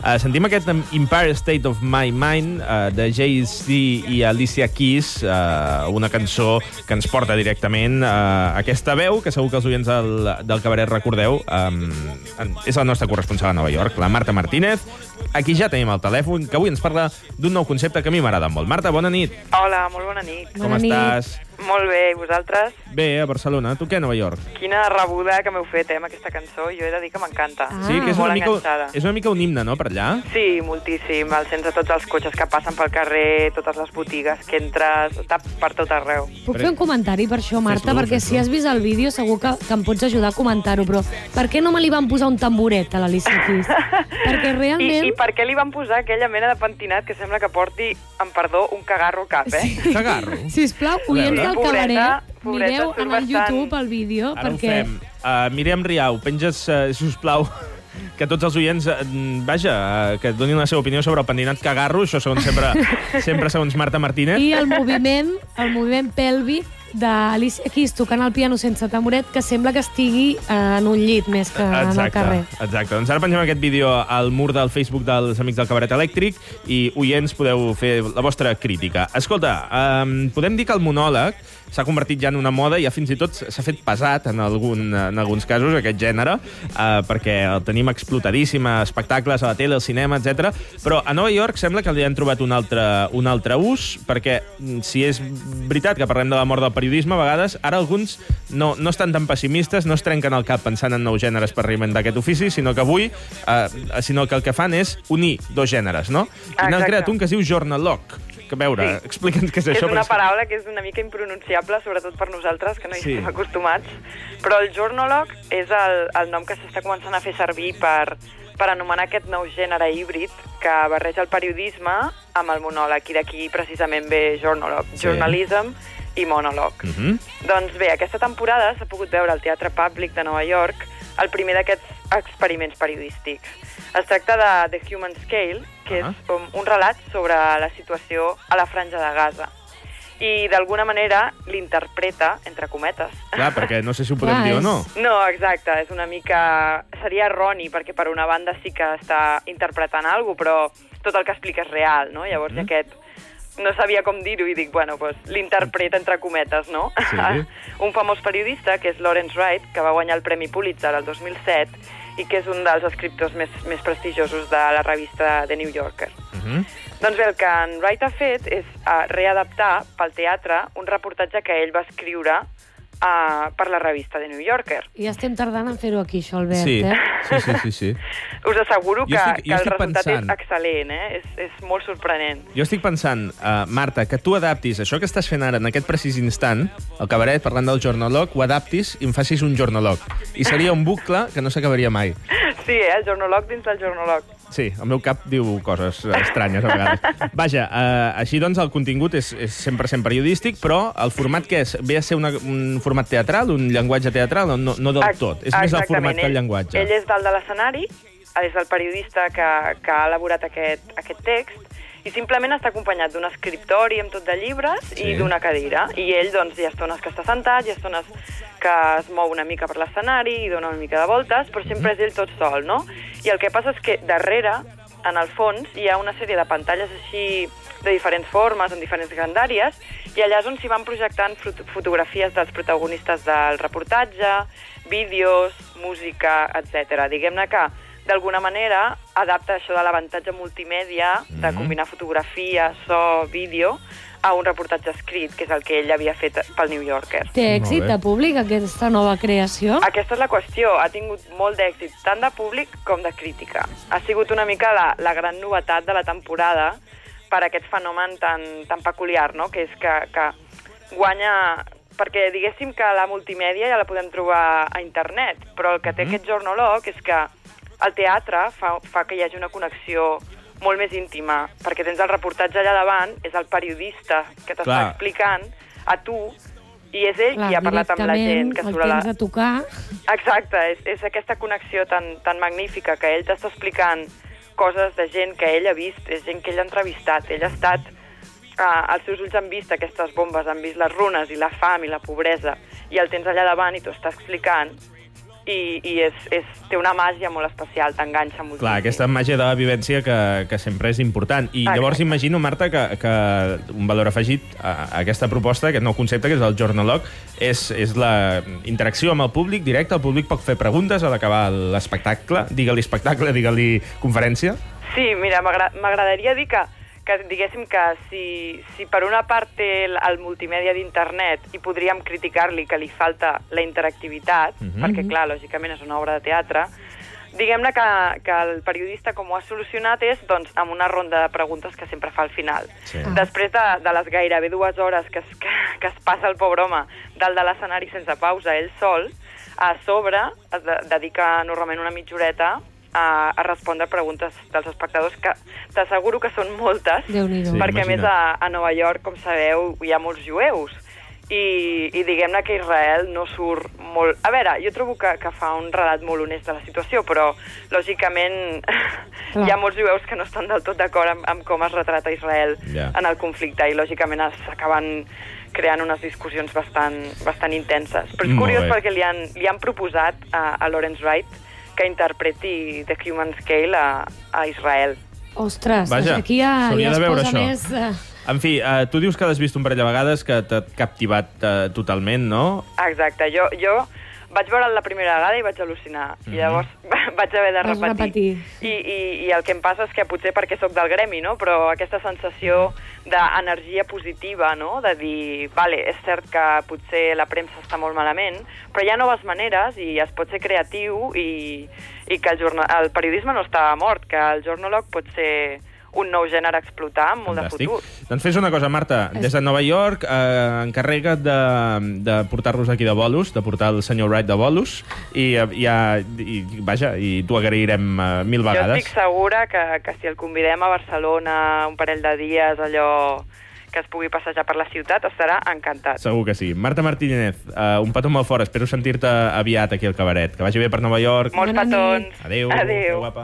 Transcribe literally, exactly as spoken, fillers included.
Uh, sentim aquest Empire State of My Mind uh, de Jay-Z i Alicia Keys, uh, una cançó que ens porta directament a uh, aquesta veu, que segur que els oients del, del cabaret recordeu. Um, és la nostra corresponsal a Nova York, la Marta Martínez. Aquí ja tenim el telèfon, que avui ens parla d'un nou concepte que a mi m'agrada molt. Marta, bona nit. Hola, molt bona nit. Com bona estàs? Nit. Molt bé, i vosaltres? Bé, a Barcelona. Tu què, a Nova York? Quina rebuda que m'heu fet, eh, amb aquesta cançó. Jo he de dir que m'encanta. Ah. Sí, que és una, Molt mica, enganxada. és una mica un himne, no, per allà? Sí, moltíssim. El sents a tots els cotxes que passen pel carrer, totes les botigues que entres, està per tot arreu. Puc fer un comentari per això, Marta? Fes-lo, Perquè fes-lo. si has vist el vídeo segur que, que em pots ajudar a comentar-ho, però per què no me li van posar un tamboret a l'Alicia Keys? Perquè I, realment... I per què li van posar aquella mena de pentinat que sembla que porti, amb perdó, un cagarro al cap, eh? Sí. Cagarro. Sisplau, oients veure. del Pobreta, cabaret, pobreta, mireu surt en el bastant- YouTube el vídeo, Ara perquè... ho fem. Uh, Míriam Riau, penges, uh, sisplau, que tots els oients, uh, vaja, uh, que donin la seva opinió sobre el pentinat cagarro, això segons sempre, sempre segons Marta Martínez. I el moviment, el moviment pèlvic d'Alicia Keys tocant el piano sense tamboret, que sembla que estigui eh, en un llit més que en el carrer. Exacte. Doncs ara pengem aquest vídeo al mur del Facebook dels Amics del Cabaret Elèctric i, oients, podeu fer la vostra crítica. Escolta, um, podem dir que el monòleg s'ha convertit ja en una moda i ja fins i tot s'ha fet pesat en, algun, en alguns casos, aquest gènere, uh, perquè el tenim explotadíssim a espectacles, a la tele, al cinema, etcètera. Però a Nova York sembla que li han trobat un altre, un altre ús, perquè si és veritat que parlem de la mort del periodisme, a vegades, ara alguns no, no estan tan pessimistes, no es trenquen el cap pensant en nous gèneres per riment d'aquest ofici, sinó que avui, eh, sinó que el que fan és unir dos gèneres, no? I n'han creat un que es diu Journalog. Que a veure, Sí. explica'ns què és És això. una perquè- paraula que és una mica impronunciable, sobretot per nosaltres, que no hi Sí. estem acostumats. Però el journalog és el, el nom que s'està començant a fer servir per, per anomenar aquest nou gènere híbrid que barreja el periodisme amb el monòleg, i d'aquí precisament ve journalog, Sí. journalism i monòleg. Uh -huh. Doncs bé, aquesta temporada s'ha pogut veure al Teatre Public de Nova York el primer d'aquests experiments periodístics. Es tracta de The Human Scale, que Ah. és com un relat sobre la situació a la Franja de Gaza. I d'alguna manera l'interpreta, entre cometes. Clar, perquè no sé si ho podem Clar, dir o és- no. No, exacte, és una mica... Seria erroni, perquè per una banda sí que està interpretant alguna cosa, però tot el que explica és real, no? Llavors Mhm. aquest... No sabia com dir-ho i dic, bueno, pues, l'interpreta entre cometes, no? Sí. Un famós periodista, que és Lawrence Wright, que va guanyar el Premi Pulitzer el dos mil set i que és un dels escriptors més, més prestigiosos de la revista The New Yorker. Uh -huh. Doncs bé, el que en Wright ha fet és uh, readaptar pel teatre un reportatge que ell va escriure uh, per la revista The New Yorker. I estem tardant en fer-ho aquí, això, Albert, Sí. eh? sí, sí, sí, sí. Us asseguro Jo que, estic- jo que el estic resultat pensant- és excel·lent, eh? És, és molt sorprenent. Jo estic pensant, uh, Marta, que tu adaptis això que estàs fent ara en aquest precís instant, el cabaret, parlant del journalog, ho adaptis i em facis un journalog. I seria un bucle que no s'acabaria mai. Sí, eh? El jornalog dins del jornalog. Sí, el meu cap diu coses estranyes a vegades. Vaja, uh, així doncs el contingut és, és cent per cent periodístic, però el format que és? Ve a ser una, un format teatral, un llenguatge teatral? O no, no del Ex- tot, és més el exactament. format que el Ell- llenguatge. Ell és dalt de l'escenari, és el periodista que, que ha elaborat aquest, aquest text, i simplement està acompanyat d'un escriptori amb tot de llibres Sí. i d'una cadira. I ell, doncs, hi ha estones que està sentat, hi ha estones que es mou una mica per l'escenari i dona una mica de voltes, però sempre és ell tot sol, no? I el que passa és que darrere, en el fons, hi ha una sèrie de pantalles així de diferents formes, en diferents grandàries, i allà és on s'hi van projectant fot- fotografies dels protagonistes del reportatge, vídeos, música, etcètera. Diguem-ne que, d'alguna manera, adapta això de l'avantatge multimèdia, de Mhm. combinar fotografia, so, vídeo, a un reportatge escrit, que és el que ell havia fet pel New Yorker. Té Molt èxit bé. de públic, aquesta nova creació? Aquesta és la qüestió. Ha tingut molt d'èxit, tant de públic com de crítica. Ha sigut una mica la, la gran novetat de la temporada per aquest fenomen tan, tan peculiar, no? Que és que, que guanya... Perquè diguéssim que la multimèdia ja la podem trobar a internet, però el que té Mhm. aquest journalog és que el teatre fa, fa que hi hagi una connexió molt més íntima, perquè tens el reportatge allà davant, és el periodista que t'està Clar. explicant a tu, i és ell Clar, qui ha parlat amb la gent que el surt a la... tens a tocar. Exacte, és, és aquesta connexió tan, tan magnífica que ell t'està explicant coses de gent que ell ha vist, és gent que ell ha entrevistat, ell ha estat... Uh, els seus ulls han vist aquestes bombes, han vist les runes i la fam i la pobresa, i el tens allà davant i t'ho està explicant, i, i és, és, té una màgia molt especial, t'enganxa moltíssim. Clar, aquesta màgia de la vivència que, que sempre és important. I Exacte. Llavors imagino, Marta, que, que un valor afegit a, a aquesta proposta, aquest nou concepte, que és el Journalog, és, és la interacció amb el públic directe. El públic pot fer preguntes a l'acabar l'espectacle. Digue-li espectacle, digue-li conferència. Sí, mira, m'agradaria dir que que diguéssim que si, si per una part té el, el multimèdia d'internet i podríem criticar-li que li falta la interactivitat, mm-hmm. perquè, clar, lògicament és una obra de teatre, diguem-ne que, que el periodista com ho ha solucionat és doncs, amb una ronda de preguntes que sempre fa al final. Sí. Ah. Després de, de les gairebé dues hores que es, que, que es passa el pobre home dalt de l'escenari sense pausa, ell sol, a sobre es de, dedica normalment una mitjoreta a, a respondre preguntes dels espectadors, que t'asseguro que són moltes, sí, perquè a imagina. més a, a Nova York, com sabeu, hi ha molts jueus, i, i diguem-ne que Israel no surt molt... A veure, jo trobo que, que fa un relat molt honest de la situació, però lògicament hi ha molts jueus que no estan del tot d'acord amb, amb com es retrata Israel yeah. en el conflicte, i lògicament s'acaben creant unes discussions bastant, bastant intenses. Però és Molt curiós bé. perquè li han, li han proposat a, a Lawrence Wright que interpreti The Human Scale a, a Israel. Ostres, Vaja, aquí ja, s'hauria ja es de veure posa això. més... Uh... En fi, eh, tu dius que l'has vist un parell de vegades, que t'ha captivat eh, totalment, no? Exacte, jo, jo vaig veure la primera vegada i vaig al·lucinar, mm-hmm. i llavors vaig haver de Vas repetir. repetir. I, i, I el que em passa és que potser perquè sóc del gremi, no? Però aquesta sensació d'energia positiva, no? De dir, vale, és cert que potser la premsa està molt malament, però hi ha noves maneres i es pot ser creatiu i, i que el, jornal, el periodisme no està mort, que el journalog pot ser un nou gènere a explotar amb molt Fantàstic. de futur. Doncs fes una cosa, Marta. Des de Nova York, eh, encarrega't de, de portar-los aquí de bolos, de portar el senyor Wright de bolos, i, eh, ja, i, vaja, i t'ho agrairem eh, mil vegades. Jo estic segura que, que si el convidem a Barcelona un parell de dies, allò que es pugui passejar per la ciutat, estarà encantat. Segur que sí. Marta Martínez, uh, un petó molt fort. Espero sentir-te aviat aquí al cabaret. Que vagi bé per Nova York. Molts Bona nit. petons. Adéu. Adéu. Guapa.